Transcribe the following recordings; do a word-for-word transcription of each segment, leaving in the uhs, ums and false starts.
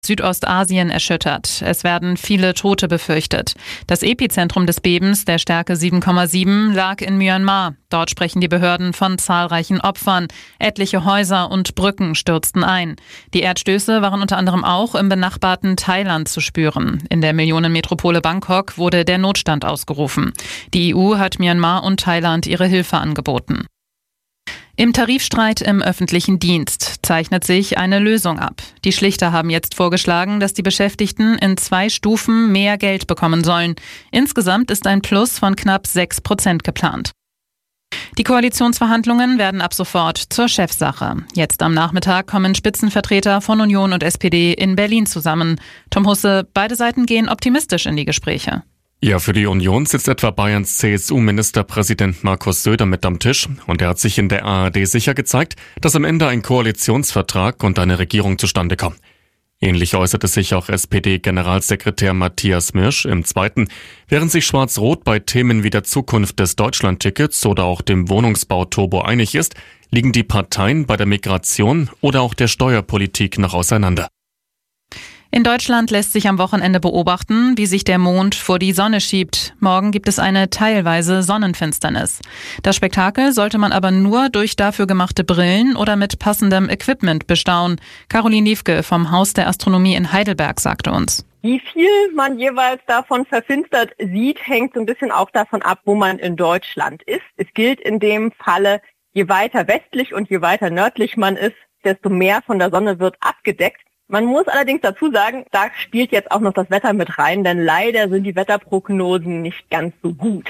Südostasien erschüttert. Es werden viele Tote befürchtet. Das Epizentrum des Bebens, der Stärke sieben Komma sieben, lag in Myanmar. Dort sprechen die Behörden von zahlreichen Opfern. Etliche Häuser und Brücken stürzten ein. Die Erdstöße waren unter anderem auch im benachbarten Thailand zu spüren. In der Millionenmetropole Bangkok wurde der Notstand ausgerufen. Die E U hat Myanmar und Thailand ihre Hilfe angeboten. Im Tarifstreit im öffentlichen Dienst zeichnet sich eine Lösung ab. Die Schlichter haben jetzt vorgeschlagen, dass die Beschäftigten in zwei Stufen mehr Geld bekommen sollen. Insgesamt ist ein Plus von knapp sechs Prozent geplant. Die Koalitionsverhandlungen werden ab sofort zur Chefsache. Jetzt am Nachmittag kommen Spitzenvertreter von Union und S P D in Berlin zusammen. Tom Husse, beide Seiten gehen optimistisch in die Gespräche. Ja, für die Union sitzt etwa Bayerns C S U-Ministerpräsident Markus Söder mit am Tisch und er hat sich in der A R D sicher gezeigt, dass am Ende ein Koalitionsvertrag und eine Regierung zustande kommen. Ähnlich äußerte sich auch S P D-Generalsekretär Matthias Mirsch im Zweiten. Während sich Schwarz-Rot bei Themen wie der Zukunft des Deutschlandtickets oder auch dem Wohnungsbau-Turbo einig ist, liegen die Parteien bei der Migration oder auch der Steuerpolitik noch auseinander. In Deutschland lässt sich am Wochenende beobachten, wie sich der Mond vor die Sonne schiebt. Morgen gibt es eine teilweise Sonnenfinsternis. Das Spektakel sollte man aber nur durch dafür gemachte Brillen oder mit passendem Equipment bestaunen. Caroline Liefke vom Haus der Astronomie in Heidelberg sagte uns. Wie viel man jeweils davon verfinstert sieht, hängt so ein bisschen auch davon ab, wo man in Deutschland ist. Es gilt in dem Falle, je weiter westlich und je weiter nördlich man ist, desto mehr von der Sonne wird abgedeckt. Man muss allerdings dazu sagen, da spielt jetzt auch noch das Wetter mit rein, denn leider sind die Wetterprognosen nicht ganz so gut.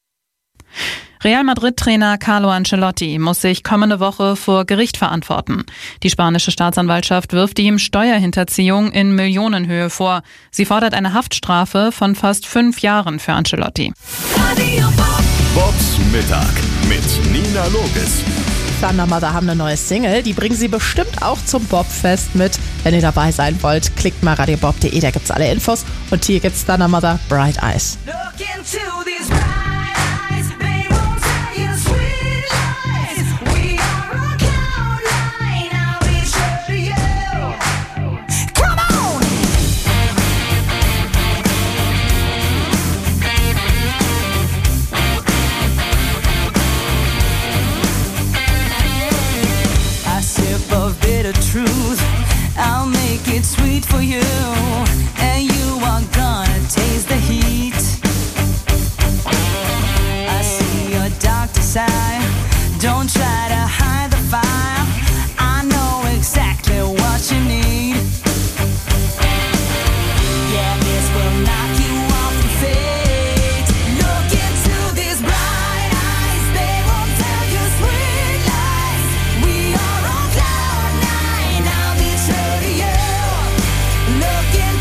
Real Madrid-Trainer Carlo Ancelotti muss sich kommende Woche vor Gericht verantworten. Die spanische Staatsanwaltschaft wirft ihm Steuerhinterziehung in Millionenhöhe vor. Sie fordert eine Haftstrafe von fast fünf Jahren für Ancelotti. Bobs Mittag mit Nina Loges. Thunder Mother haben eine neue Single, die bringen sie bestimmt auch zum Bobfest mit. Wenn ihr dabei sein wollt, klickt mal radio bob punkt de, da gibt's alle Infos. Und hier gibt's Thunder Mother, Bright Eyes. Truth, I'll make it sweet for you, and you are gonna taste the heat. I see your darker side, don't try to hide the fire, I know exactly what you need. Yeah, this will knock you off your feet. Look into these bright eyes, they won't tell you sweet lies. We are on cloud nine, I'll be true to you. Look into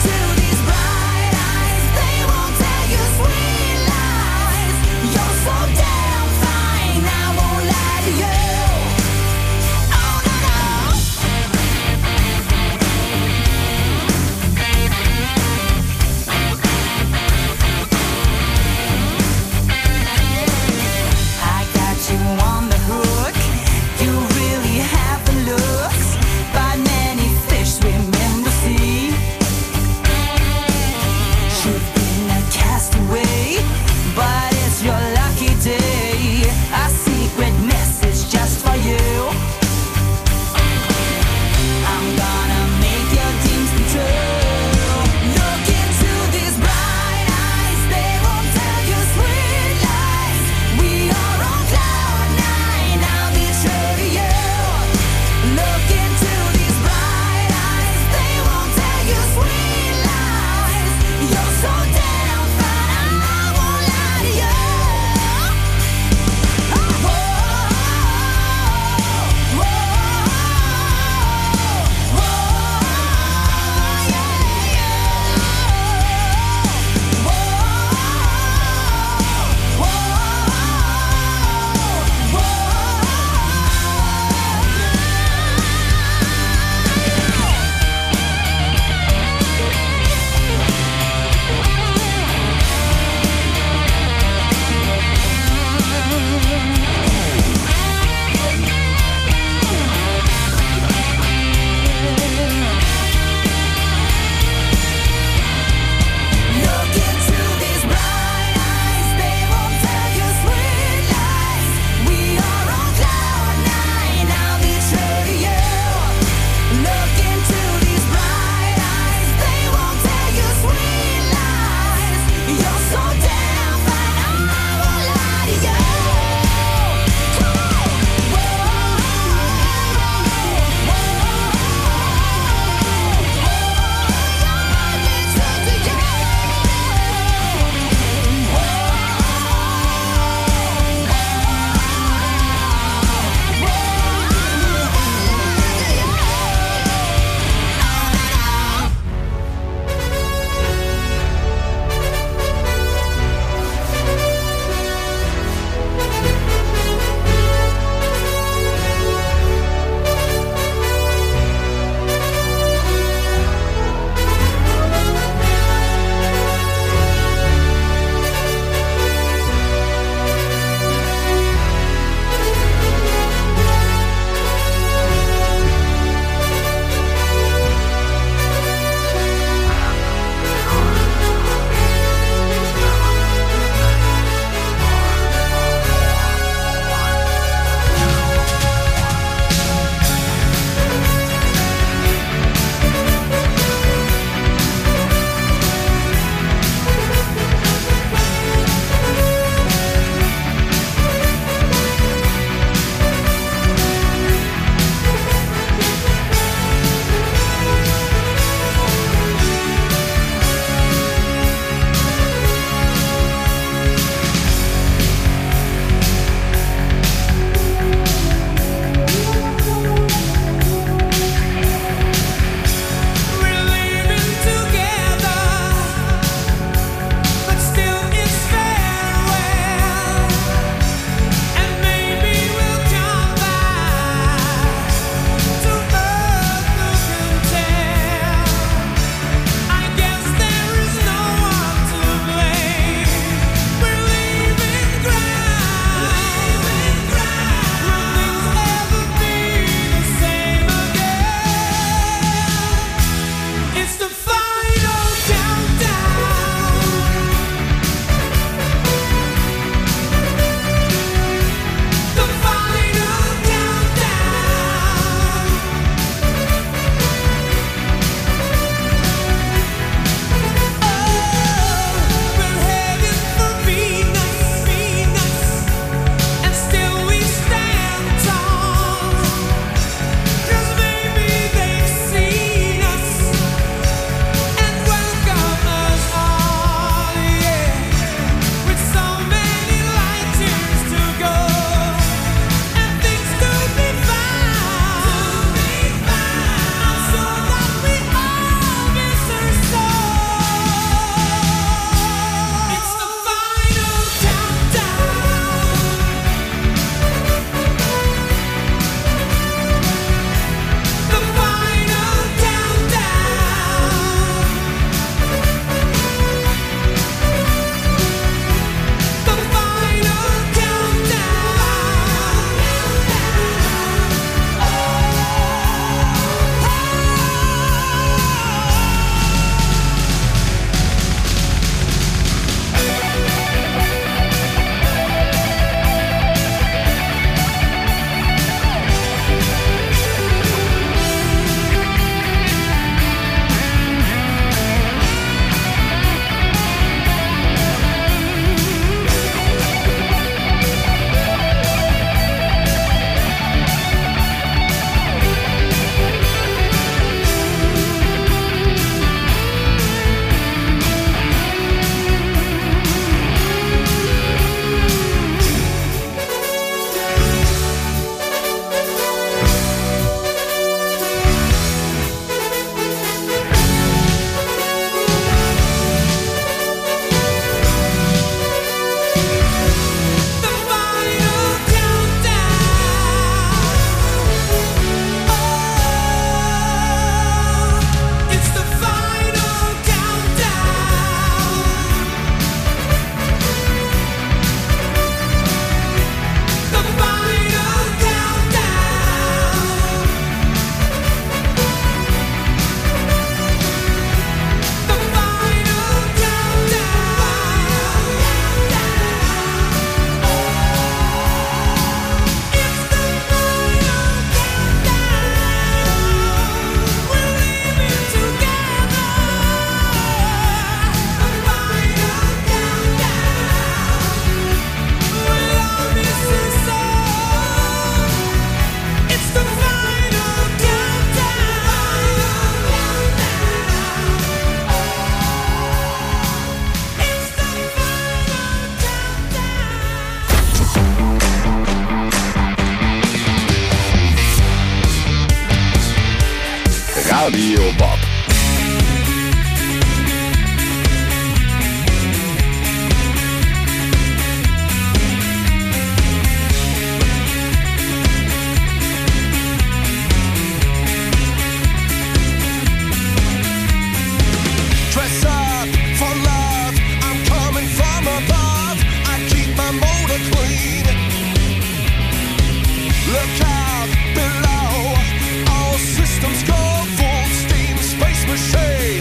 machine.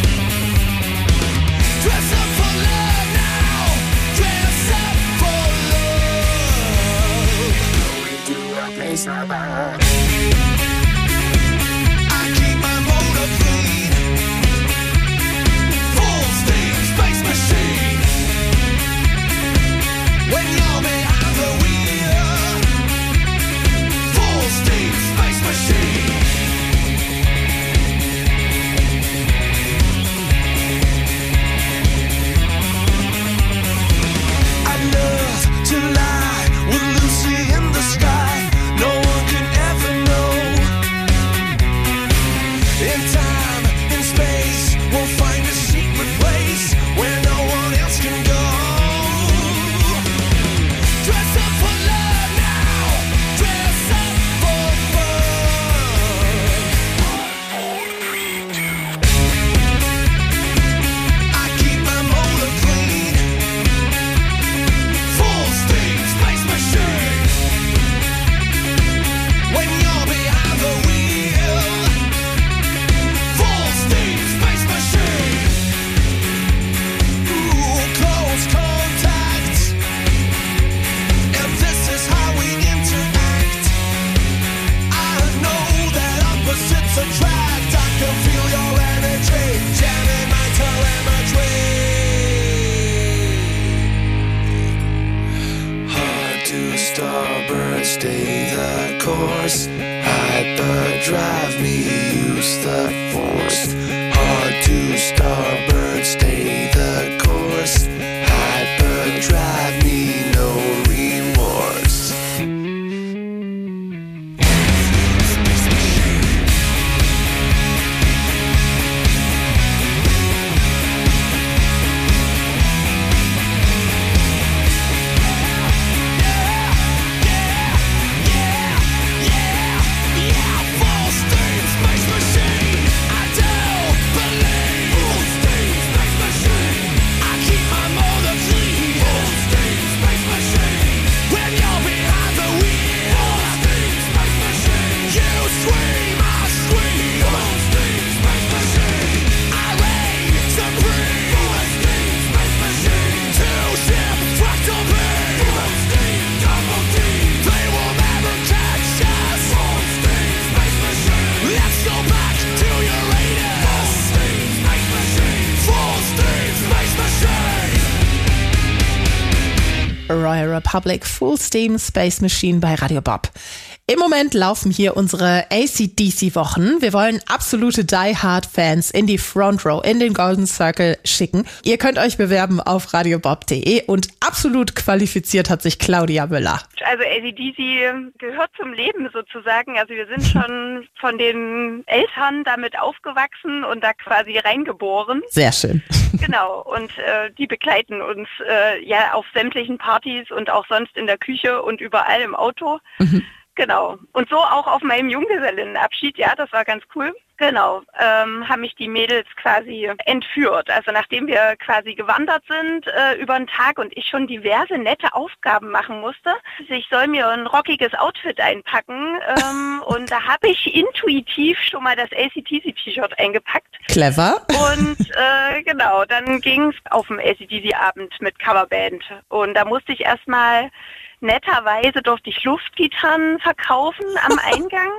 Dress up for love now. Dress up for love. Going to a place I love. I keep my motor clean. Full steam space machine. When you're behind the wheel. Full steam space machine. I'd love to lie with Lucy in the sky. No one can ever know. In time, in space, we'll find a secret place where no one else can go. Dress up for love now. Dress up for fun. I keep my motor clean. Full steam space machine. When you're behind the wheel. Full steam space machine. Ooh, close contact. And this is how we interact. I know that opposites attract. I can feel your energy jamming my telemetry. Hard to starboard, stay the course. Hyperdrive me, use the force. Hard to starboard, stay the course. Hyperdrive me, no remorse. Full steam space machine. I do believe. Full steam space machine. I keep my motor clean. Full steam space machine. When you're behind the wheel. Full steam space machine. You scream, I scream. Full steam space machine. I reign supreme. Full steam space machine. Two ship fractal beam. Full steam double D. They will never catch us. Full steam space machine. Let's go back to Uranus. Full steam space machine. Full steam space machine. Royal Republic Full Steam Space Machine bei Radio Bob. Im Moment laufen hier unsere A C D C-Wochen. Wir wollen absolute Die-Hard-Fans in die Front Row, in den Golden Circle schicken. Ihr könnt euch bewerben auf radiobob punkt de und absolut qualifiziert hat sich Claudia Müller. Also A C D C gehört zum Leben sozusagen. Also wir sind schon von den Eltern damit aufgewachsen und da quasi reingeboren. Sehr schön. Genau, und äh, die begleiten uns äh, ja auf sämtlichen Partys und auch sonst in der Küche und überall im Auto. Mhm. Genau. Und so auch auf meinem Junggesellinnenabschied, ja, das war ganz cool. Genau, ähm, haben mich die Mädels quasi entführt. Also nachdem wir quasi gewandert sind äh, über den Tag und ich schon diverse nette Aufgaben machen musste. Ich soll mir ein rockiges Outfit einpacken ähm, und da habe ich intuitiv schon mal das A C D C-T-Shirt eingepackt. Clever. Und äh, genau, dann ging es auf dem A C D C-Abend mit Coverband und da musste ich erstmal netterweise durfte ich Luftgitarren verkaufen am Eingang.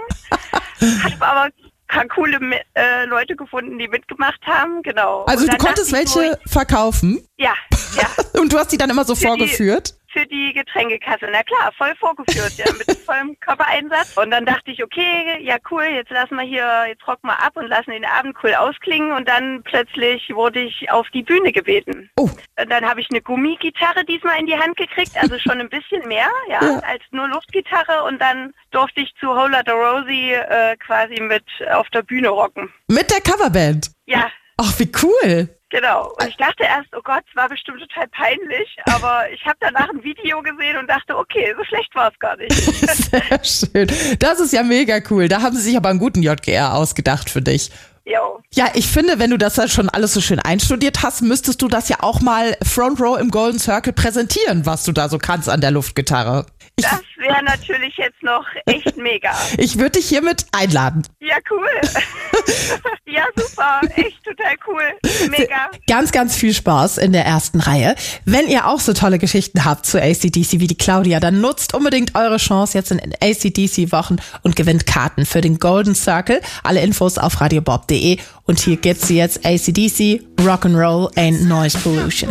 Habe aber paar coole äh, Leute gefunden, die mitgemacht haben. Genau. Also du konntest welche ich, verkaufen? Ja, ja. Und du hast die dann immer so für vorgeführt? Die, für die Getränkekasse, na klar, voll vorgeführt, ja, mit vollem Körpereinsatz. Und dann dachte ich, okay, ja cool, jetzt lassen wir hier, jetzt rocken wir ab und lassen den Abend cool ausklingen. Und dann plötzlich wurde ich auf die Bühne gebeten. Oh. Und dann habe ich eine Gummigitarre diesmal in die Hand gekriegt, also schon ein bisschen mehr, ja, ja. als nur Luftgitarre. Und dann durfte ich zu Whole Lotta Rosie äh, quasi mit auf der Bühne rocken. Mit der Coverband? Ja. Ach, wie cool. Genau. Und ich dachte erst, oh Gott, es war bestimmt total peinlich, aber ich habe danach ein Video gesehen und dachte, okay, so schlecht war es gar nicht. Sehr schön. Das ist ja mega cool. Da haben sie sich aber einen guten J G R ausgedacht für dich. Jo. Ja, ich finde, wenn du das halt schon alles so schön einstudiert hast, müsstest du das ja auch mal Front Row im Golden Circle präsentieren, was du da so kannst an der Luftgitarre. Das wäre natürlich jetzt noch echt mega. Ich würde dich hiermit einladen. Ja, cool. Ja, super. Echt total cool. Mega. Ganz, ganz viel Spaß in der ersten Reihe. Wenn ihr auch so tolle Geschichten habt zu A C D C wie die Claudia, dann nutzt unbedingt eure Chance jetzt in A C D C-Wochen und gewinnt Karten für den Golden Circle. Alle Infos auf radiobob punkt de und hier gibt's jetzt A C D C, Rock'n'Roll and Noise Pollution.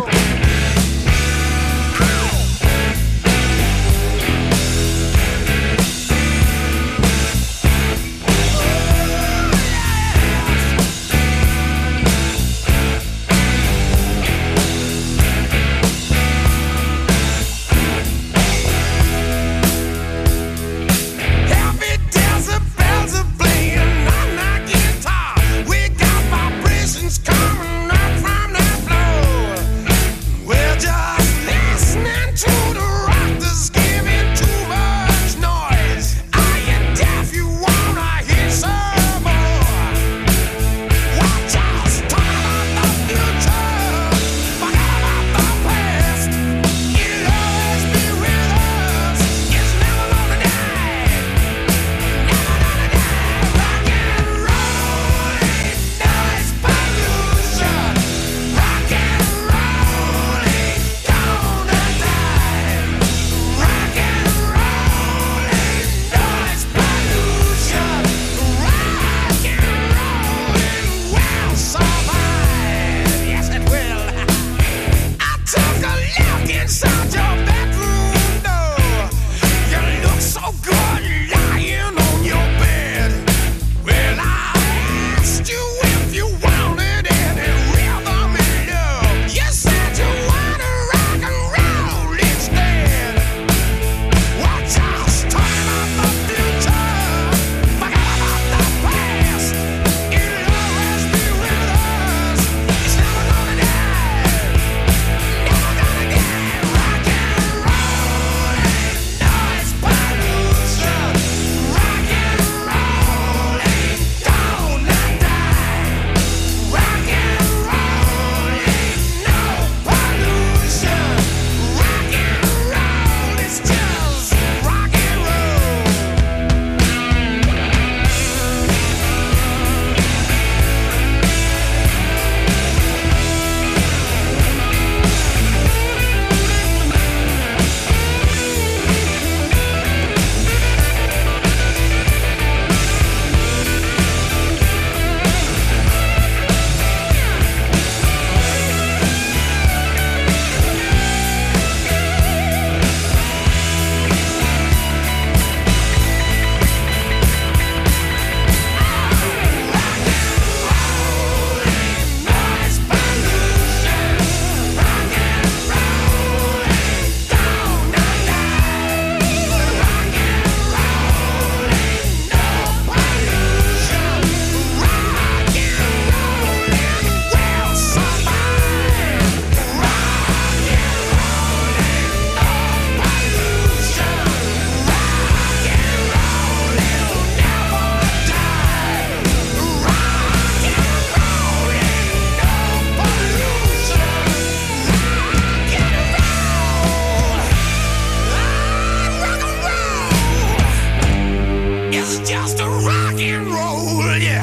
Happy decibels are playing on my guitar. We got vibrations coming up from the floor. We're just listening to the rock that's giving too much noise. Are you deaf? You wanna hear some more? Watch us talk about the future, forget about the past. It'll always be with us. It's never gonna die. Rock and roll ain't noise pollution. Rock and roll ain't gonna die. Rock and roll ain't noise pollution. Rock and roll will survive. Yes, it will. I took a look inside your bedroom door. You look so good lying on your bed. Well, I asked you if you wanted any rhythm and love. You said you wanted rock and roll instead. Watch us talk about the future, forget about the past. It'll always be with us. It's never gonna die. Never gonna die. Rock and roll ain't noise pollution. Rock and roll ain't gonna die. Rock and roll ain't no pollution. Rock and roll is just rock and roll. Noise pollution. Rock and roll ain't gonna die. Rock and roll ain't no pollution. Rock and roll will survive. Rock and roll ain't no pollution. Rock and roll will never die. Rock and roll ain't no pollution. Rock and roll. Rock and roll. It's just a rock and roll, yeah.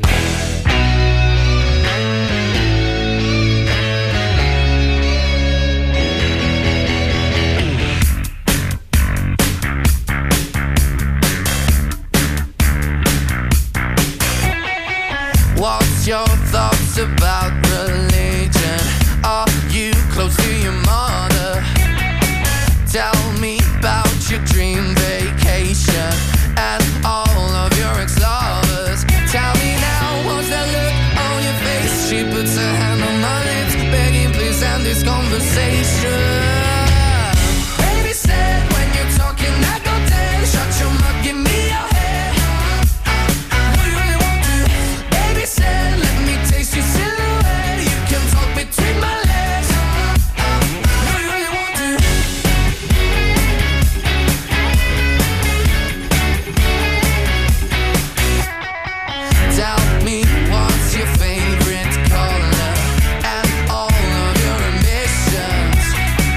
What's your thoughts about religion? Are you close to your mother? Tell me about your dream vacation and all of your ex-lovers. Tell me now, what's that look on your face? She puts her hand on my lips, begging please end this conversation. Baby said when you're talking I go dead. Shut your mouth, give me your head. What do you really want to? Baby said let me taste your silhouette. You can talk between my legs. What do you really want to? Tell me what's your favorite color and all of your ambitions.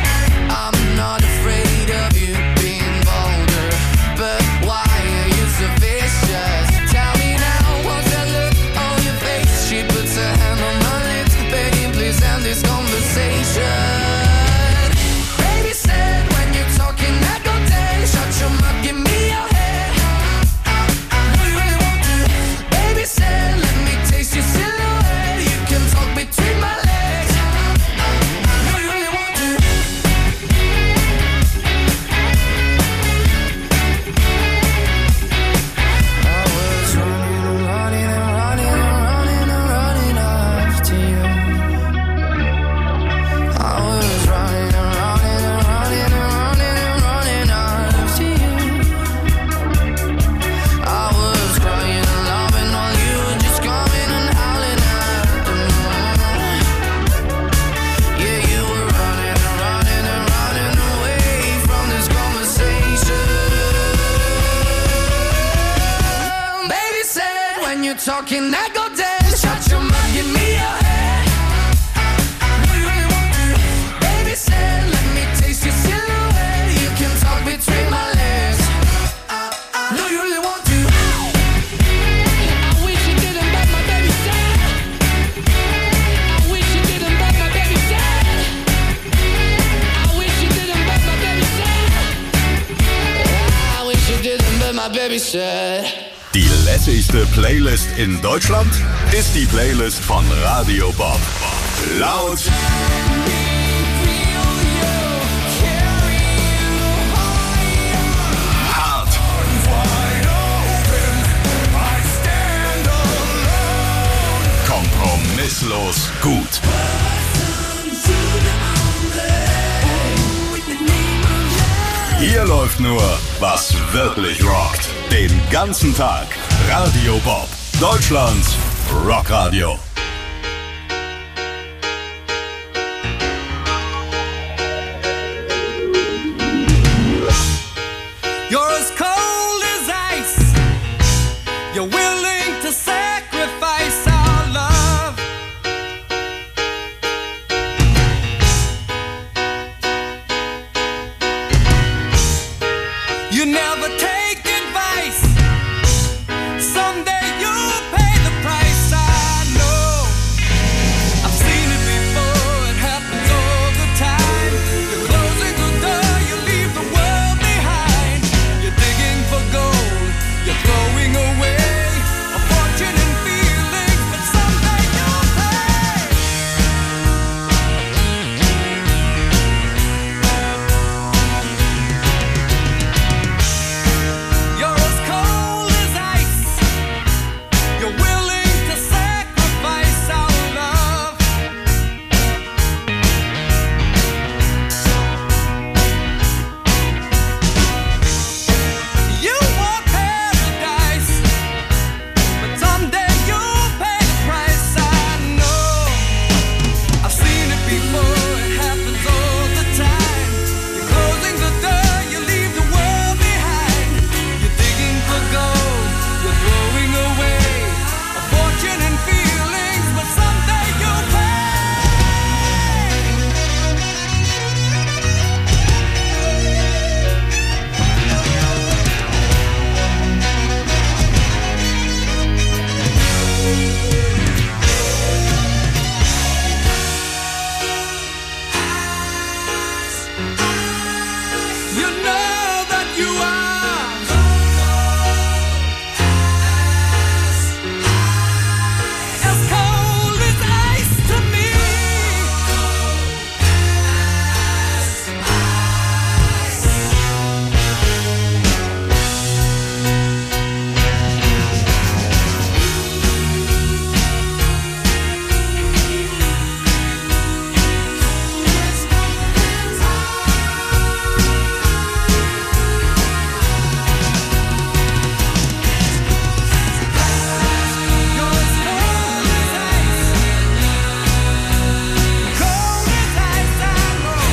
can that go dead? Shut your mouth, give me your head. Do you really want to? Baby said, let me taste your silhouette. You can talk between my legs. Do you really want to? I wish you didn't, but my baby said. I wish you didn't, but my baby said. I wish you didn't, but my baby said. I wish you didn't, but my baby said. Die lässigste Playlist in Deutschland ist die Playlist von Radio Bob. Laut, hart, kompromisslos gut. Hier läuft nur, was wirklich rockt. Den ganzen Tag. Radio Bob. Deutschlands Rockradio. You're as cold as ice. You're willing to sacrifice our love. You never take advice. Someday you'll pay the price. I know. I've seen it before. It happens all the time. You're closing the door. You leave the world behind. You're digging for gold. You're throwing away a fortune and feelings, but someday you'll pay. You're as cold as ice. You're willing to sacrifice our love. You want paradise, but someday you'll pay the price. I know. I've seen it before. It happens all the time. You're closing the door. You leave the world behind. You're digging for gold. You're throwing away a fortune and feelings, but someday you'll pay. You know that you are as cold as ice to me. You're as cold as ice, cold as ice. I know.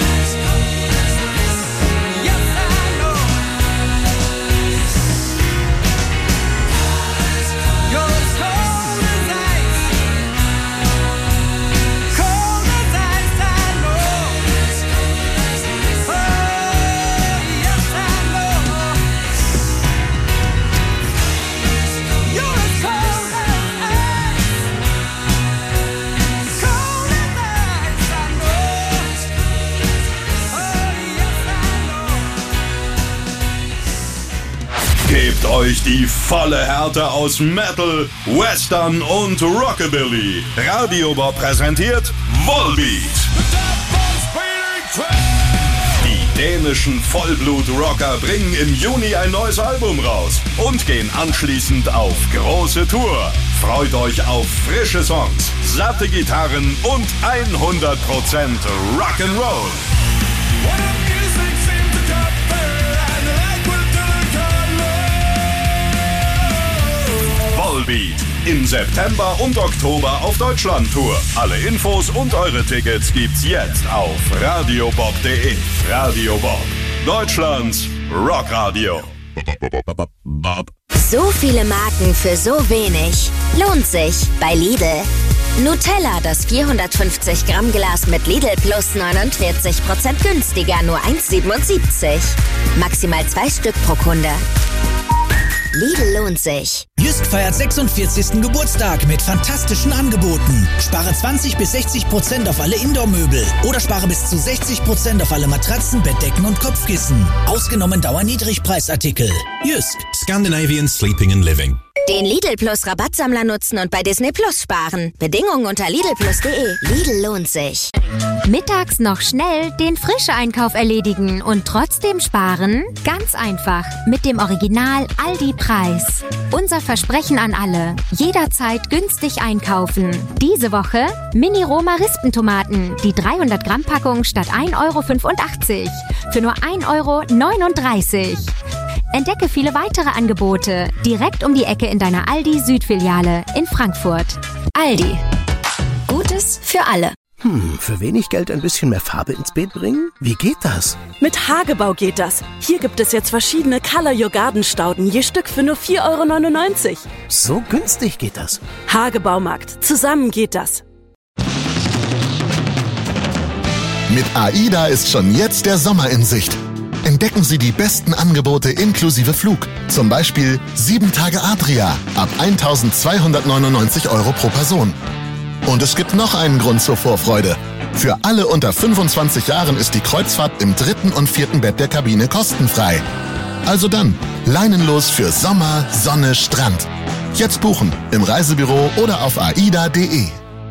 Yes, I know. You're as cold as ice, cold as ice. I know. Oh, yes, I know. You're as cold as ice, cold as ice. I know. Oh, yes, I know. Gebt euch die volle Härte aus Metal, Western und Rockabilly. Radio Bob präsentiert Volbeat. Die dänischen Vollblut-Rocker bringen im Juni ein neues Album raus und gehen anschließend auf große Tour. Freut euch auf frische Songs, satte Gitarren und hundert Prozent Rock'n'Roll. Volbeat. Im September und Oktober auf Deutschland-Tour. Alle Infos und eure Tickets gibt's jetzt auf radiobob punkt de. Radio Bob. Deutschlands Rockradio. So viele Marken für so wenig. Lohnt sich bei Lidl. Nutella, das vierhundertfünfzig Gramm Glas mit Lidl Plus neunundvierzig Prozent günstiger, nur eins siebenundsiebzig. Maximal zwei Stück pro Kunde. Lidl lohnt sich. Jysk feiert sechsundvierzigsten Geburtstag mit fantastischen Angeboten. Spare zwanzig bis sechzig Prozent auf alle Indoor-Möbel oder spare bis zu sechzig Prozent auf alle Matratzen, Bettdecken und Kopfkissen. Ausgenommen Dauerniedrigpreisartikel. Jysk. Scandinavian Sleeping and Living. Den Lidl Plus Rabattsammler nutzen und bei Disney Plus sparen. Bedingungen unter lidl plus punkt de. Lidl lohnt sich. Mittags noch schnell den Frischeinkauf erledigen und trotzdem sparen? Ganz einfach. Mit dem Original Aldi-Preis. Unser Versprechen an alle. Jederzeit günstig einkaufen. Diese Woche Mini-Roma-Rispentomaten. Die dreihundert Gramm Packung statt ein Euro fünfundachtzig. Für nur ein Euro neununddreißig. Entdecke viele weitere Angebote direkt um die Ecke in deiner Aldi-Südfiliale in Frankfurt. Aldi. Gutes für alle. Hm, für wenig Geld ein bisschen mehr Farbe ins Beet bringen? Wie geht das? Mit Hagebau geht das. Hier gibt es jetzt verschiedene Color Your Garden Stauden, je Stück für nur vier Euro neunundneunzig. So günstig geht das. Hagebaumarkt. Zusammen geht das. Mit AIDA ist schon jetzt der Sommer in Sicht. Entdecken Sie die besten Angebote inklusive Flug. Zum Beispiel sieben Tage Adria ab eintausendzweihundertneunundneunzig Euro pro Person. Und es gibt noch einen Grund zur Vorfreude. Für alle unter fünfundzwanzig Jahren ist die Kreuzfahrt im dritten und vierten Bett der Kabine kostenfrei. Also dann, leinenlos für Sommer, Sonne, Strand. Jetzt buchen im Reisebüro oder auf aida punkt de.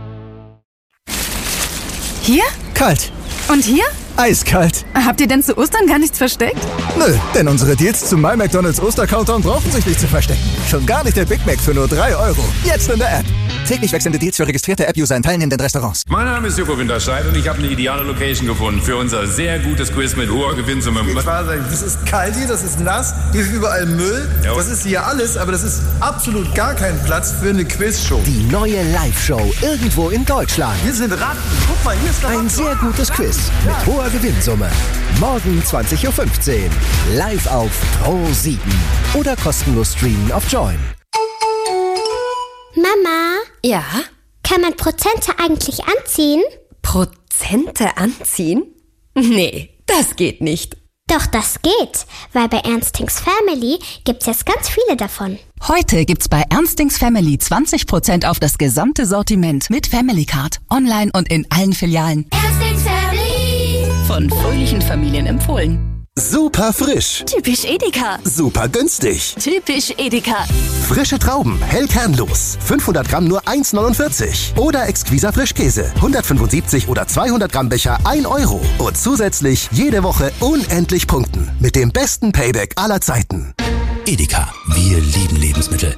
Hier? Kalt. Und hier? Eiskalt. Habt ihr denn zu Ostern gar nichts versteckt? Nö, denn unsere Deals zum My McDonald's Oster-Countdown brauchen sich nicht zu verstecken. Schon gar nicht der Big Mac für nur drei Euro. Jetzt in der App. Täglich wechselnde Deals für registrierte App-User in teilnehmenden Restaurants. Mein Name ist Joko Winterscheid und ich habe eine ideale Location gefunden für unser sehr gutes Quiz mit hoher Gewinnsumme. Ich wahr sagen, das ist kalt hier, das ist nass, hier ist überall Müll. Ja. Das ist hier alles, aber das ist absolut gar kein Platz für eine Quizshow. Die neue Live-Show irgendwo in Deutschland. Hier sind Ratten. Guck mal, hier ist noch ein sehr gutes Quiz mit hoher Gewinnsumme. Morgen zwanzig Uhr fünfzehn. Live auf Pro sieben. Oder kostenlos streamen auf Join. Mama? Ja? Kann man Prozente eigentlich anziehen? Prozente anziehen? Nee, das geht nicht. Doch, das geht, weil bei Ernstings Family gibt's jetzt ganz viele davon. Heute gibt's bei Ernstings Family zwanzig Prozent auf das gesamte Sortiment mit Family Card, online und in allen Filialen. Ernstings Family! Von fröhlichen Familien empfohlen. Super frisch. Typisch Edeka. Super günstig. Typisch Edeka. Frische Trauben, hell kernlos. fünfhundert Gramm nur eins neunundvierzig. Oder exquiser Frischkäse. hundertfünfundsiebzig oder zweihundert Gramm Becher ein Euro. Und zusätzlich jede Woche unendlich punkten. Mit dem besten Payback aller Zeiten. Edeka. Wir lieben Lebensmittel.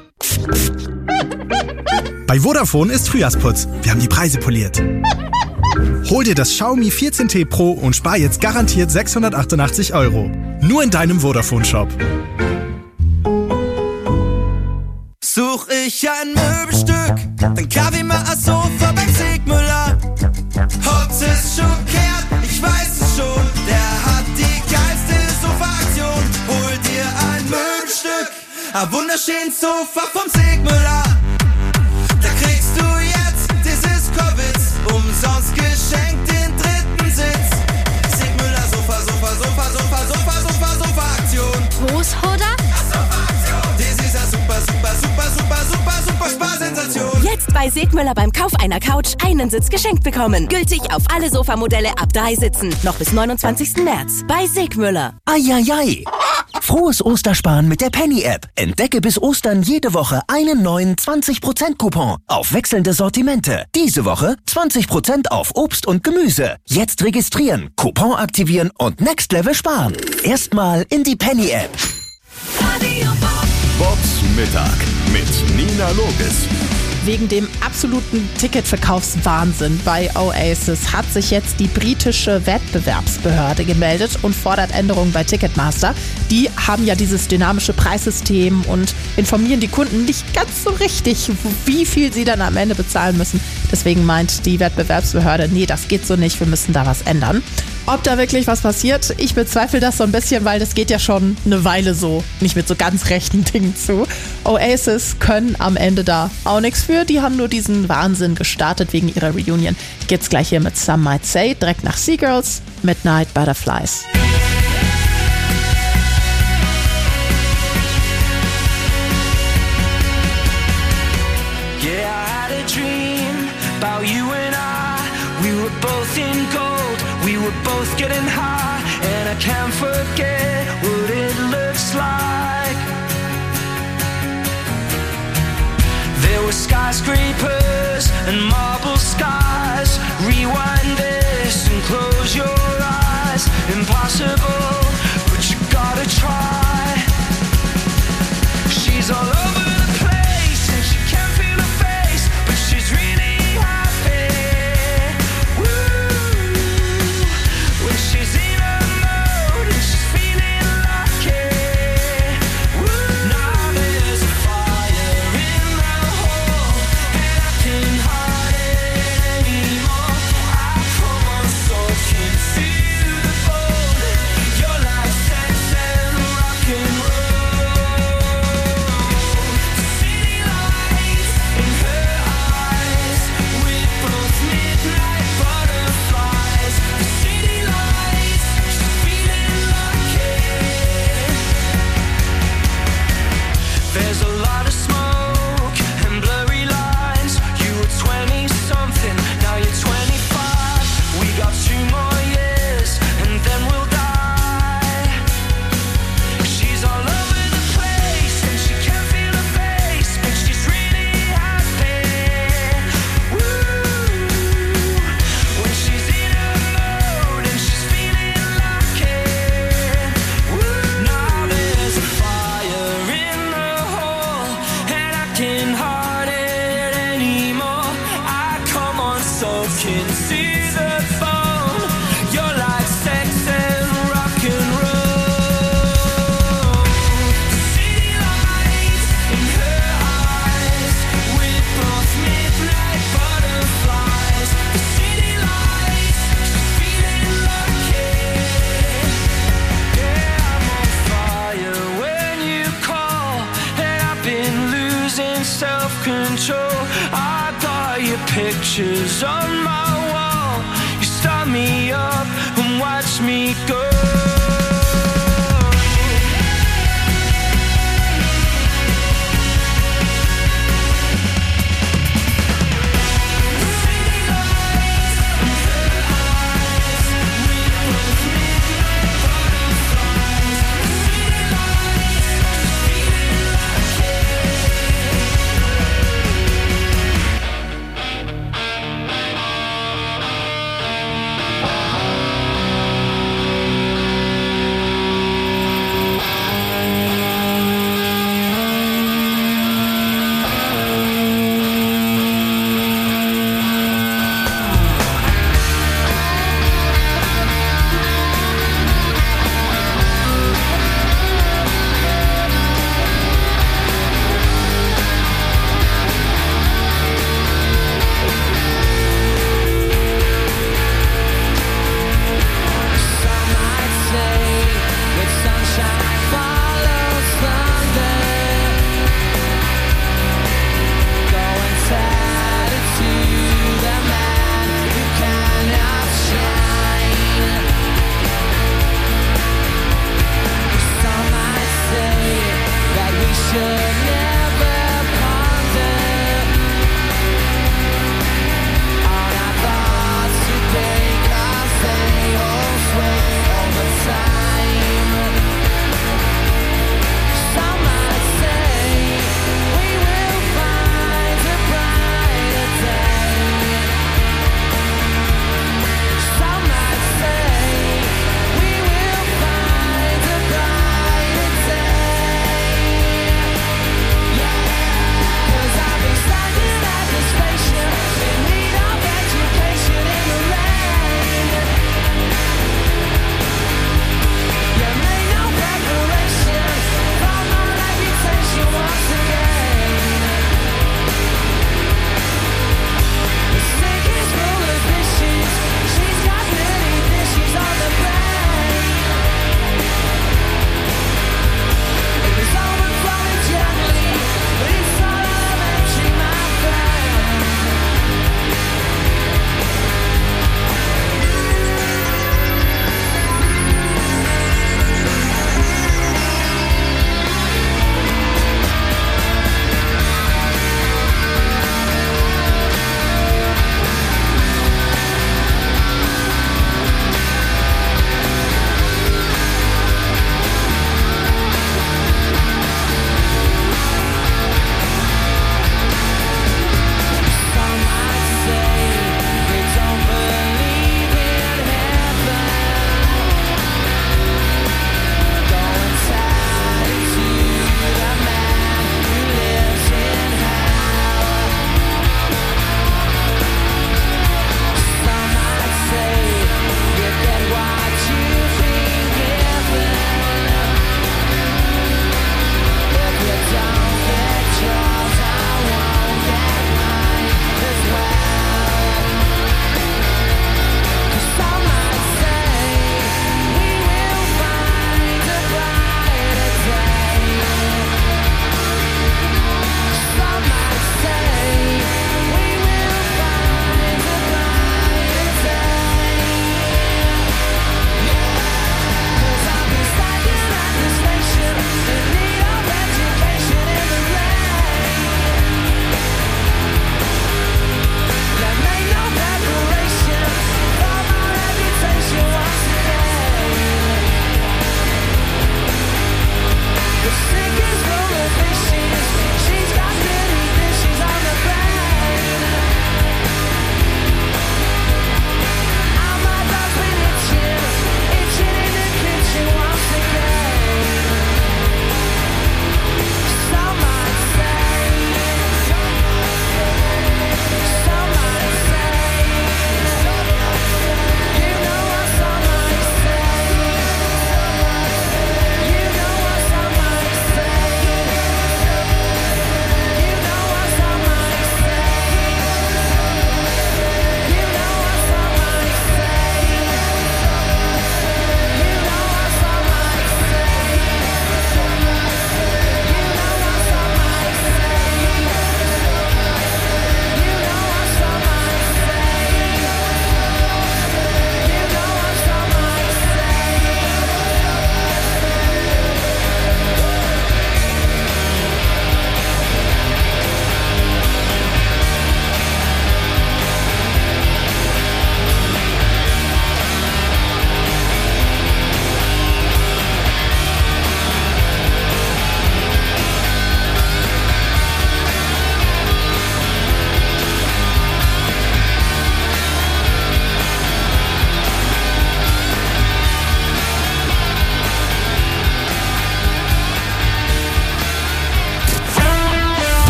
Bei Vodafone ist Frühjahrsputz. Wir haben die Preise poliert. Hol dir das Xiaomi vierzehn T Pro und spar jetzt garantiert sechshundertachtundachtzig Euro. Nur in deinem Vodafone-Shop. Such ich ein Möbelstück, dann Kaffee mal als Sofa beim Sigmüller. Hotz ist schockiert, ich weiß es schon, der hat die geilste Sofa-Aktion. Hol dir ein Möbelstück, ein wunderschönes Sofa vom Sigmüller. Da kriegst du jetzt dieses Covid umsonst geschenkt, den dritten Sitz. Sigmüller Sofa, Sofa, Sofa, Sofa, Sofa, Sofa, Sofa-Aktion. Großhoder? Das ist eine super, super, super, super, super, super Sparsensation. Jetzt bei Sigmüller beim Kauf einer Couch einen Sitz geschenkt bekommen. Gültig auf alle Sofamodelle ab drei Sitzen. Noch bis neunundzwanzigsten März. Bei Sigmüller. Eieiei. Frohes Ostersparen mit der Penny-App. Entdecke bis Ostern jede Woche einen neuen zwanzig Prozent Coupon auf wechselnde Sortimente. Diese Woche zwanzig Prozent auf Obst und Gemüse. Jetzt registrieren, Coupon aktivieren und Next Level sparen. Erstmal in die Penny-App. Bobs Mittag mit Nina Logis. Wegen dem absoluten Ticketverkaufswahnsinn bei Oasis hat sich jetzt die britische Wettbewerbsbehörde gemeldet und fordert Änderungen bei Ticketmaster. Die haben ja dieses dynamische Preissystem und informieren die Kunden nicht ganz so richtig, wie viel sie dann am Ende bezahlen müssen. Deswegen meint die Wettbewerbsbehörde, nee, das geht so nicht, wir müssen da was ändern. Ob da wirklich was passiert, ich bezweifle das so ein bisschen, weil das geht ja schon eine Weile so, nicht mit so ganz rechten Dingen zu. Oasis können am Ende da auch nichts für, die haben nur diesen Wahnsinn gestartet wegen ihrer Reunion. Die geht's gleich hier mit Some Might Say, direkt nach Seagirls, Midnight Butterflies. Yeah, I had a dream about you and I. We were both in gold, we were both getting high, and I can't forget what it looks like. There were skyscrapers and marble skies. Rewind this and close your eyes. Impossible, but you gotta try. She's all over the place and she can't feel her face, but she's really happy. Woo! When she's in her mode and she's feeling lucky. Woo! Now there's a fire in the hole and I can't hide it anymore. I come on soaking to the bone. You're like sex and rock and roll. City lights in her eyes, with both midnight butterflies. City lights, she's feeling lucky. There's a lot of smoke and blurry lines. You were twenty something, now you're twenty-five. We got two more years and then we'll die. She's all over the place and she can't feel her face, but she's really happy. Woo! When she's in her mode and she's feeling lucky. Woo! Now there's a fire in the hole and I can't hide it anymore. I come on soaking to the bone. You're like sex and rock and roll. City lights in her eyes, with both midnight butterflies. City lights, she's feeling lucky. Yeah, I'm on fire when you call, and I've been losing self-control. I got your pictures on my wall. You start me up and watch me go.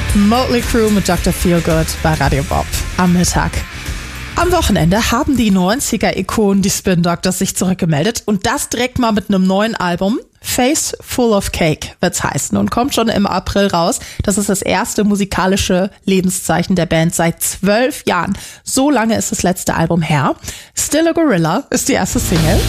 Motley Crue mit Doktor Feelgood bei Radio Bob am Mittag. Am Wochenende haben die neunziger-Ikonen, die Spin Doctors, sich zurückgemeldet und das direkt mal mit einem neuen Album. Face Full of Cake wird's heißen und kommt schon im April raus. Das ist das erste musikalische Lebenszeichen der Band seit zwölf Jahren. So lange ist das letzte Album her. Still a Gorilla ist die erste Single.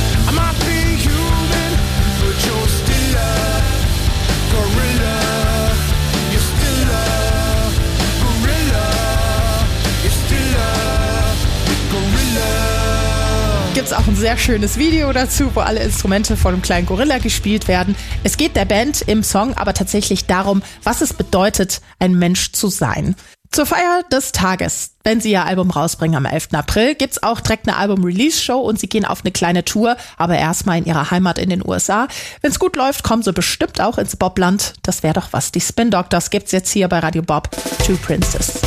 Gibt's auch ein sehr schönes Video dazu, wo alle Instrumente von einem kleinen Gorilla gespielt werden. Es geht der Band im Song aber tatsächlich darum, was es bedeutet, ein Mensch zu sein. Zur Feier des Tages, wenn sie ihr Album rausbringen am elften April, gibt's auch direkt eine Album-Release-Show und sie gehen auf eine kleine Tour, aber erstmal in ihrer Heimat in den U S A. Wenn's gut läuft, kommen sie bestimmt auch ins Bobland. Das wäre doch was. Die Spin Doctors gibt's jetzt hier bei Radio Bob. Two Princes.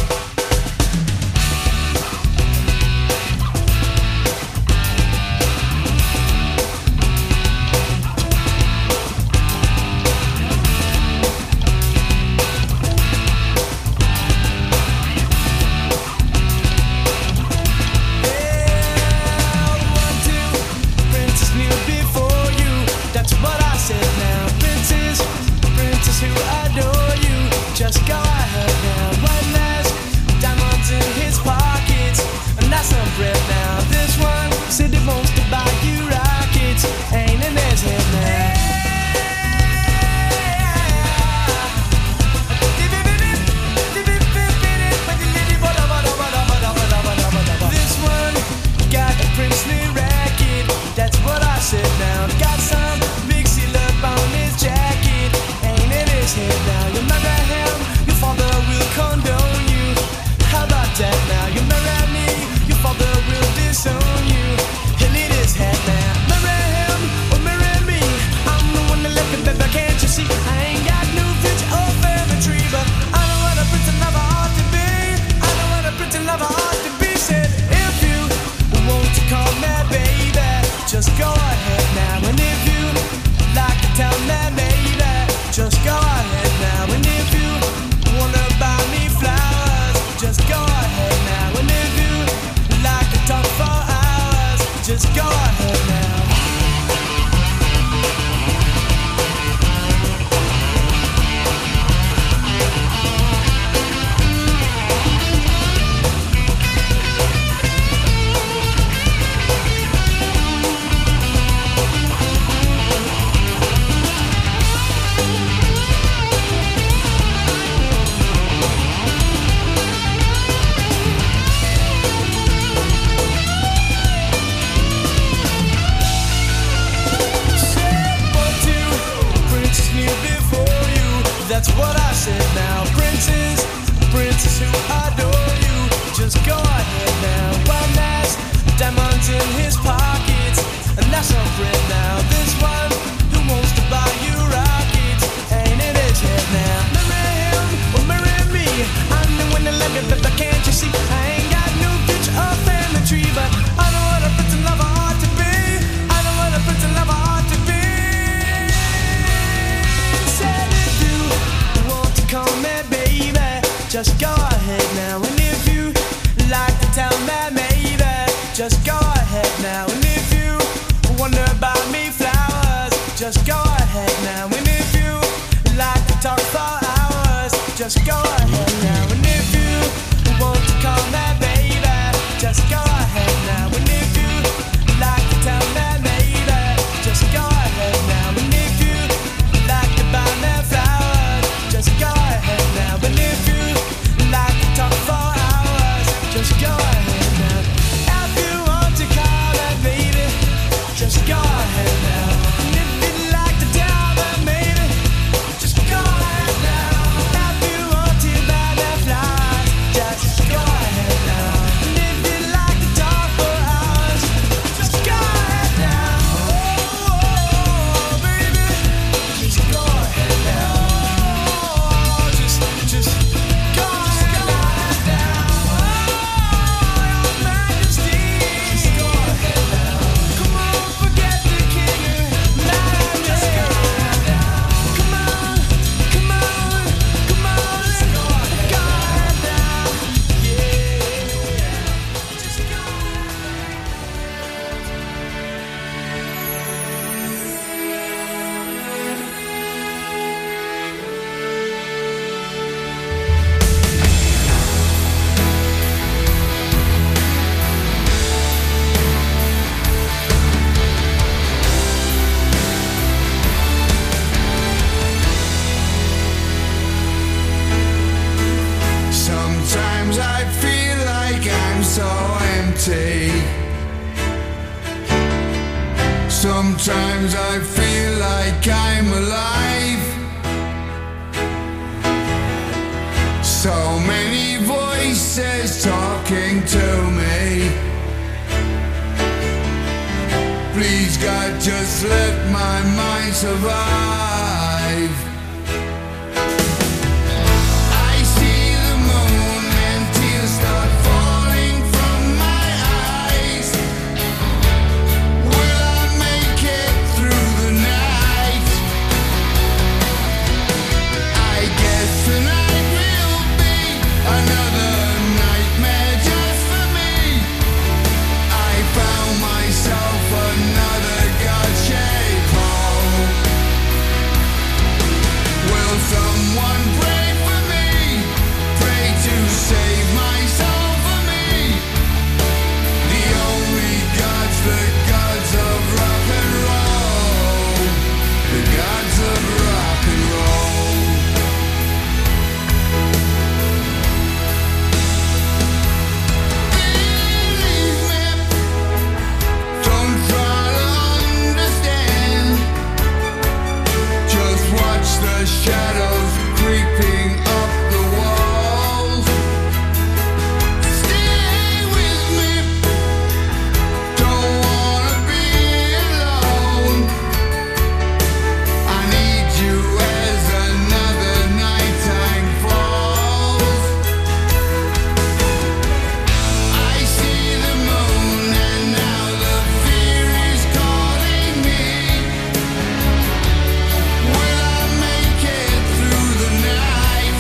Just go ahead now, and if you like to tell me, maybe just go ahead now, and if you wonder about me, flowers, just go ahead now, and if you like to talk for hours, just go ahead now, and if you want to call me baby, just go ahead now, and if you like to tell me, maybe just go ahead now, and if you like to buy me flowers, just go ahead now, and if you like to talk for hours, just go ahead now. If you want to call me baby, just go ahead now. And if you'd like to tell me maybe, just go ahead now. If you want to buy me flowers, just go ahead now. And if you'd like to so empty. Sometimes I feel like I'm alive. So many voices talking to me. Please God, just let my mind survive. I see the moon and tears start falling from my eyes. Will I make it through the night? I guess tonight will be another nightmare just for me. I found myself another God-shaped hole. Will someone pray for me? Pray to save my soul for me. The only gods, the gods of rock and roll. The gods of rock and roll. Believe me, don't try to understand. Just watch the shadows creeping up the walls. Stay with me. Don't wanna be alone. I need you as another nighttime falls. I see the moon and now the fear is calling me. Will I make it through the night?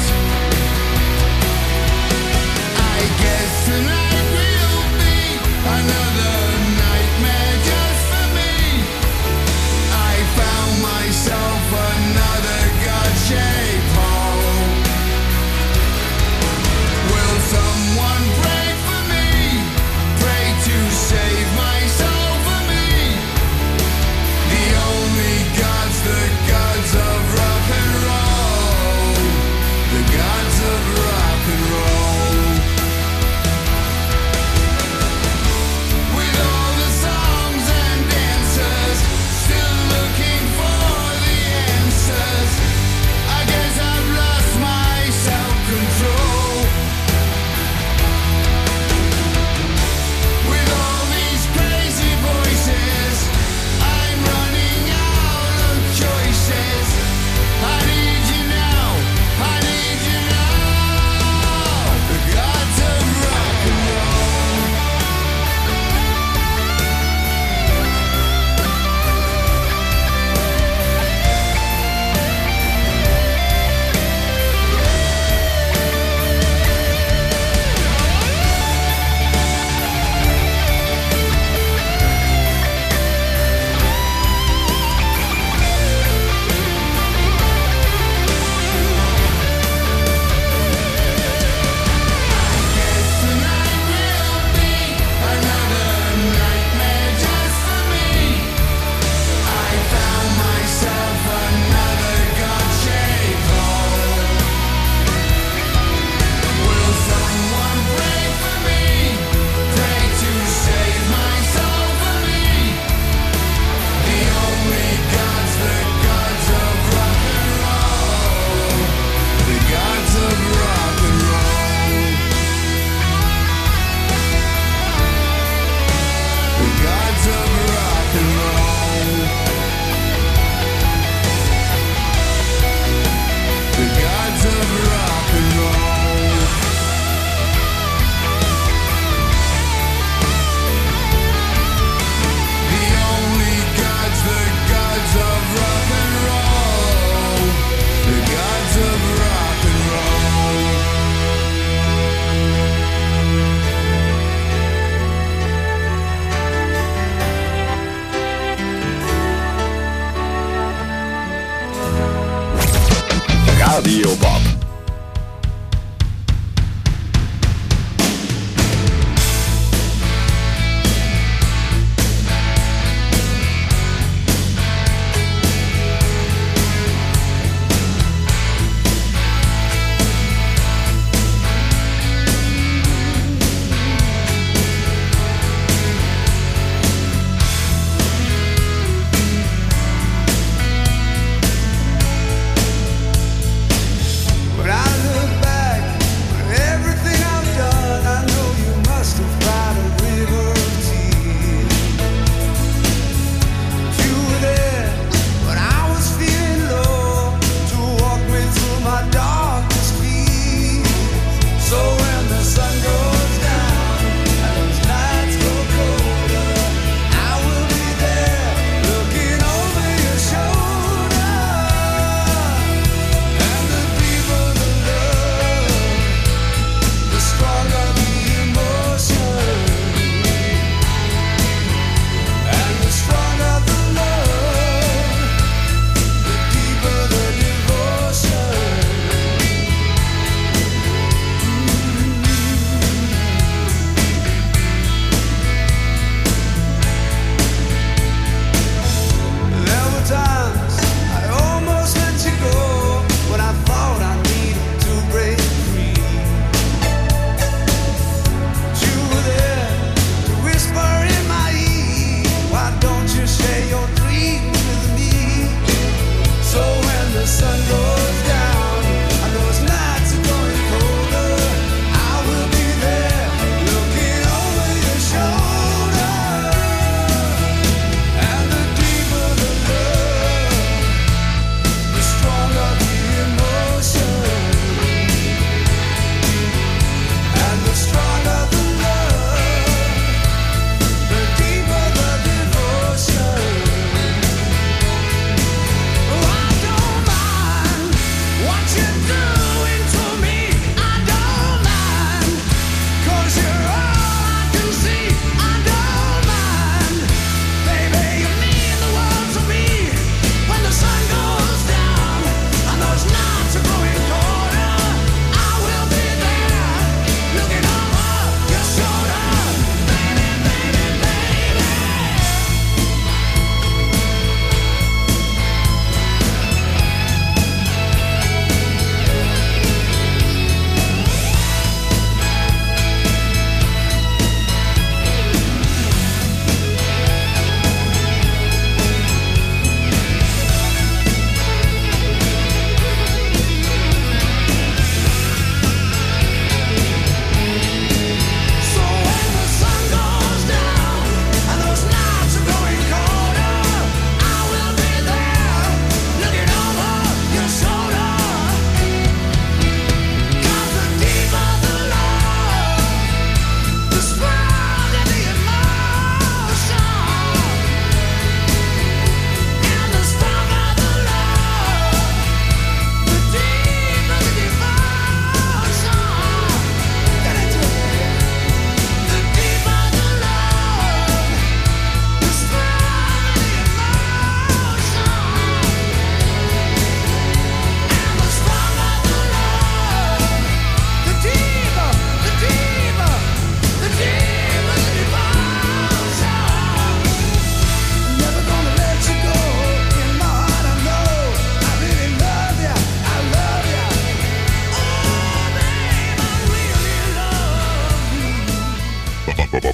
I guess tonight will be another nightmare just for me. I found myself another God-shaped hole. Will someone pray for me? Pray to save my soul for me. The only gods, the gods of rock and roll. The gods of rock and roll. With all the songs and dancers, still looking for the answers. I guess I've lost my self-control. With all these crazy voices, I'm running out of choices. I need you now, I need you now. The gods of rock and roll. Guess tonight will be another nightmare just for me. I found myself another God-shaped hole. Will someone pray for me? Pray to save my soul for me. The only gods, the gods of rock and roll. The gods of rock and roll. The gods of rock and roll. The gods of rock and roll. The only gods, the gods of rock and roll. The gods of rock and roll. Radio Bob.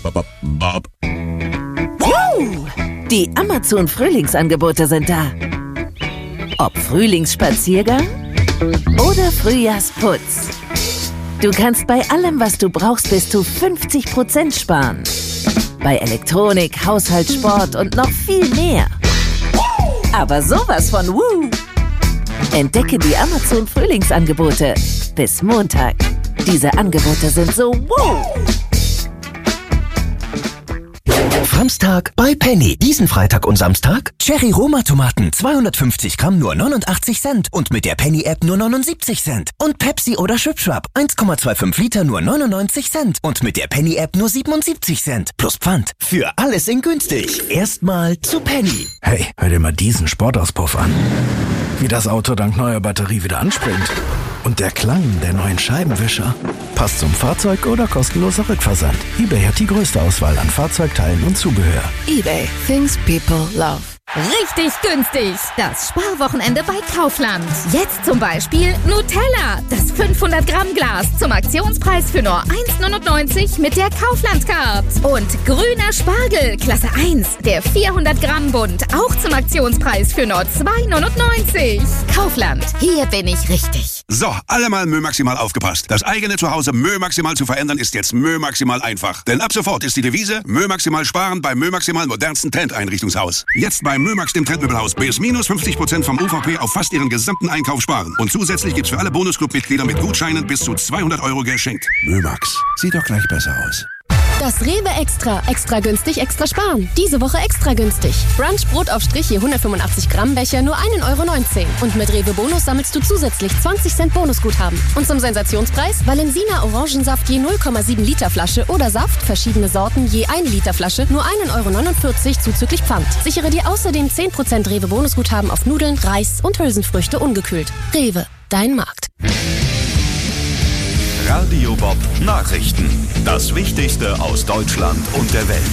Bob. Uh, die Amazon-Frühlingsangebote sind da. Ob Frühlingsspaziergang oder Frühjahrsputz. Du kannst bei allem, was du brauchst, bis zu fünfzig Prozent sparen. Bei Elektronik, Haushalt, Sport und noch viel mehr. Aber sowas von Woo! Entdecke die Amazon-Frühlingsangebote bis Montag. Diese Angebote sind so wow! Samstag bei Penny. Diesen Freitag und Samstag Cherry Roma Tomaten zweihundertfünfzig Gramm nur neunundachtzig Cent und mit der Penny App nur neunundsiebzig Cent. Und Pepsi oder Schwipschwap eins Komma fünfundzwanzig Liter nur neunundneunzig Cent und mit der Penny App nur siebenundsiebzig Cent. Plus Pfand. Für alles in günstig. Erstmal zu Penny. Hey, hör dir mal diesen Sportauspuff an. Wie das Auto dank neuer Batterie wieder anspringt. Und der Klang der neuen Scheibenwischer. Passt zum Fahrzeug oder kostenloser Rückversand. eBay hat die größte Auswahl an Fahrzeugteilen und Zubehör. eBay. Things people love. Richtig günstig. Das Sparwochenende bei Kaufland. Jetzt zum Beispiel Nutella. Das fünfhundert Gramm Glas zum Aktionspreis für nur eins neunundneunzig mit der Kaufland-Card. Und grüner Spargel, Klasse eins. Der vierhundert Gramm Bund. Auch zum Aktionspreis für nur zwei neunundneunzig. Kaufland. Hier bin ich richtig. So, alle mal Mö Maximal aufgepasst. Das eigene Zuhause Mö Maximal zu verändern ist jetzt Mö Maximal einfach. Denn ab sofort ist die Devise Mö Maximal sparen beim Mö Maximal modernsten Trendeinrichtungshaus. Jetzt bei Mömax, dem Trendmöbelhaus, bis minus fünfzig Prozent vom U V P auf fast ihren gesamten Einkauf sparen. Und zusätzlich gibt's für alle Bonusclub-Mitglieder mit Gutscheinen bis zu zweihundert Euro geschenkt. Mömax, sieht doch gleich besser aus. Das Rewe Extra. Extra günstig, extra sparen. Diese Woche extra günstig. Brunch Brotaufstrich je hundertfünfundachtzig Gramm Becher nur ein Euro neunzehn. Und mit Rewe Bonus sammelst du zusätzlich zwanzig Cent Bonusguthaben. Und zum Sensationspreis Valensina Orangensaft je null Komma sieben Liter Flasche oder Saft, verschiedene Sorten je eine Liter Flasche, nur ein Euro neunundvierzig zuzüglich Pfand. Sichere dir außerdem zehn Prozent Rewe Bonusguthaben auf Nudeln, Reis und Hülsenfrüchte ungekühlt. Rewe, dein Markt. Radio Bob Nachrichten. Das Wichtigste aus Deutschland und der Welt.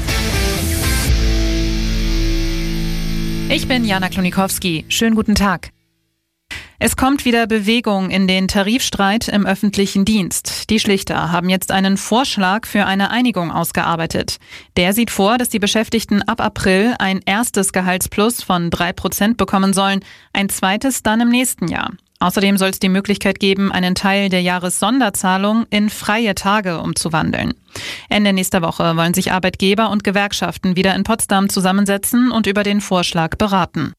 Ich bin Jana Klonikowski. Schönen guten Tag. Es kommt wieder Bewegung in den Tarifstreit im öffentlichen Dienst. Die Schlichter haben jetzt einen Vorschlag für eine Einigung ausgearbeitet. Der sieht vor, dass die Beschäftigten ab April ein erstes Gehaltsplus von drei Prozent bekommen sollen, ein zweites dann im nächsten Jahr. Außerdem soll es die Möglichkeit geben, einen Teil der Jahressonderzahlung in freie Tage umzuwandeln. Ende nächster Woche wollen sich Arbeitgeber und Gewerkschaften wieder in Potsdam zusammensetzen und über den Vorschlag beraten.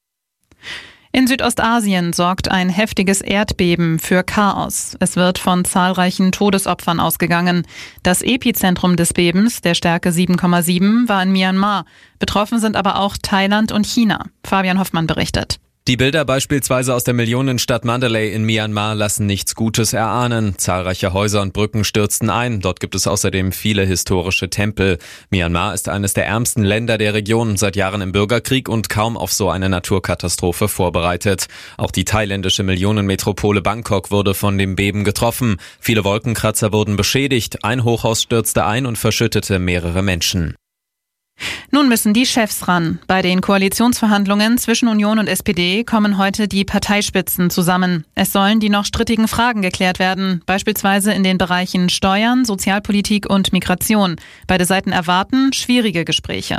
In Südostasien sorgt ein heftiges Erdbeben für Chaos. Es wird von zahlreichen Todesopfern ausgegangen. Das Epizentrum des Bebens, der Stärke sieben Komma sieben, war in Myanmar. Betroffen sind aber auch Thailand und China. Fabian Hoffmann berichtet. Die Bilder beispielsweise aus der Millionenstadt Mandalay in Myanmar lassen nichts Gutes erahnen. Zahlreiche Häuser und Brücken stürzten ein. Dort gibt es außerdem viele historische Tempel. Myanmar ist eines der ärmsten Länder der Region, seit Jahren im Bürgerkrieg und kaum auf so eine Naturkatastrophe vorbereitet. Auch die thailändische Millionenmetropole Bangkok wurde von dem Beben getroffen. Viele Wolkenkratzer wurden beschädigt. Ein Hochhaus stürzte ein und verschüttete mehrere Menschen. Nun müssen die Chefs ran. Bei den Koalitionsverhandlungen zwischen Union und S P D kommen heute die Parteispitzen zusammen. Es sollen die noch strittigen Fragen geklärt werden, beispielsweise in den Bereichen Steuern, Sozialpolitik und Migration. Beide Seiten erwarten schwierige Gespräche.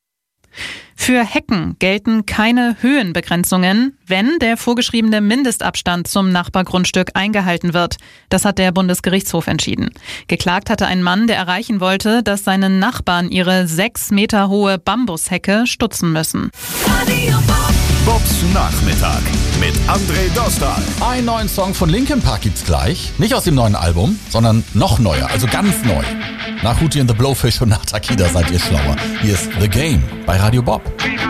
Für Hecken gelten keine Höhenbegrenzungen, wenn der vorgeschriebene Mindestabstand zum Nachbargrundstück eingehalten wird. Das hat der Bundesgerichtshof entschieden. Geklagt hatte ein Mann, der erreichen wollte, dass seine Nachbarn ihre sechs Meter hohe Bambushecke stutzen müssen. Bobs Nachmittag mit André Dostal. Einen neuen Song von Linkin Park gibt's gleich. Nicht aus dem neuen Album, sondern noch neuer, also ganz neu. Nach Hootie and the Blowfish und nach Takida seid ihr schlauer. Hier ist The Game bei Radio Bob.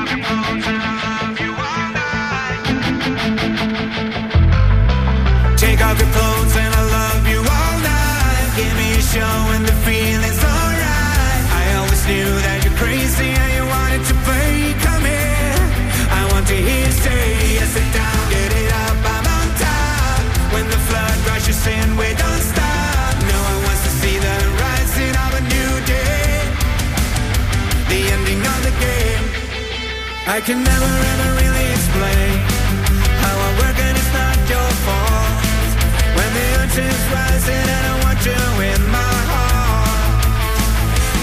Take off your clothes and I love you all night. Give me a show and the feeling's alright. I always knew that you're crazy and you wanted to play. Come here, I want to hear you say yes, sit down, get it up, I'm on top. When the flood rushes in, we don't stop. No one wants to see the rising of a new day, the ending of the game. I can never ever really explain how I work and it's not your fault. When the ocean's rising and I want you in my heart.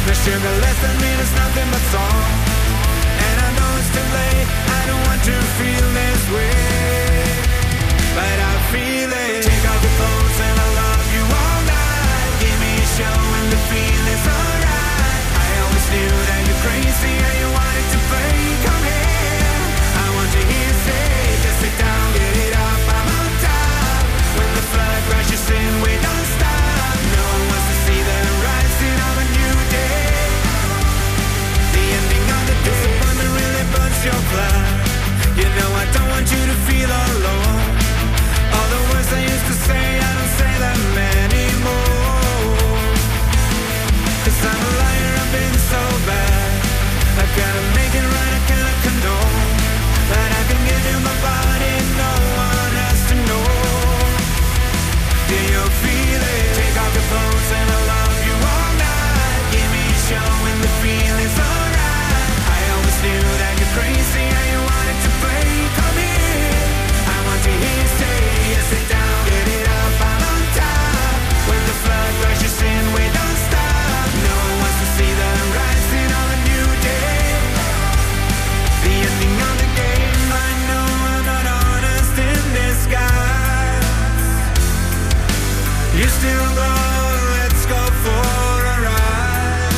The sugar lesson mean it's nothing but song. And I know it's too late, I don't want to feel this way, but I feel it. Take off your clothes and I love you all night. Give me a show and the feeling's alright. I always knew that you're crazy and you wanted to play. Come here, I want to hear you say, just sit down, get it up, I'm on top. When the flood rushes in, we don't stop. No one wants to see the rising of a new day. The ending of the disappointment really burns your blood. You know I don't want you to feel alone. All the words I used to say, I don't say them anymore. Cause I'm a liar, I've been so bad. I gotta make it right, I cannot condone. But I can give you my body, no one has to know. Do you feel it? Take off your clothes and I love you all night. Give me a show and the feeling's alright. I always knew that you're crazy and you wanted to play. Come here, I want to hear you say, yes, sit down, get it up, I'm on top. When the flood rushes in, we don't stop. No one wants to see the rising of a new day. The ending of the game, I know I'm not honest in disguise. You still go, let's go for a ride.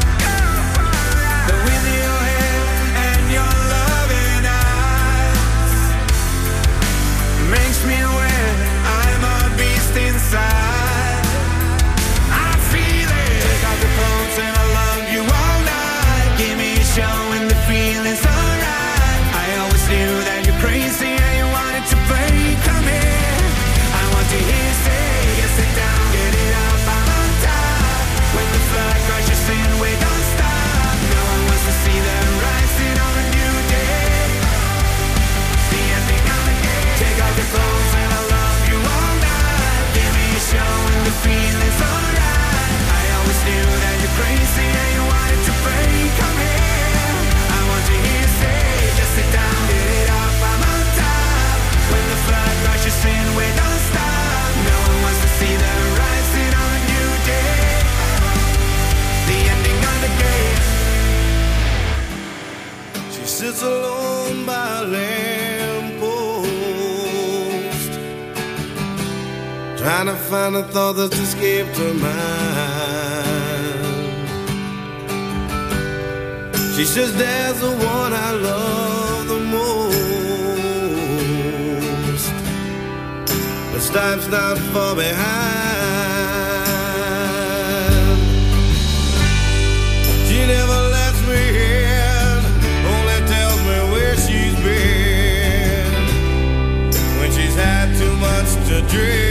But with your hair and your loving eyes, makes me aware I'm a beast inside. I feel it. Take off your clothes and I love you all night. Give me a show and the feeling's alright. I always knew that you're crazy and you wanted to play. Come here, I want to hear you say, yes, sit down, get it up, I'm on top. When the flood rushes in, we don't stop. No one wants to see the rising of a new day. The ending of the game. Take off your clothes and I love you all night. Give me a show and the feeling's alright. I always knew that you're crazy and you wanted to play. Come here, I want to hear you say, just sit down, get it up, I'm on top. When the flood rushes in, we don't stop. No one wants to see the rising of a new day. The ending of the game. She sits alone by a lamppost, trying to find a thought that's escaped her mind. She says, there's the one I love the most, but life's not far behind. She never lets me in, only tells me where she's been when she's had too much to drink.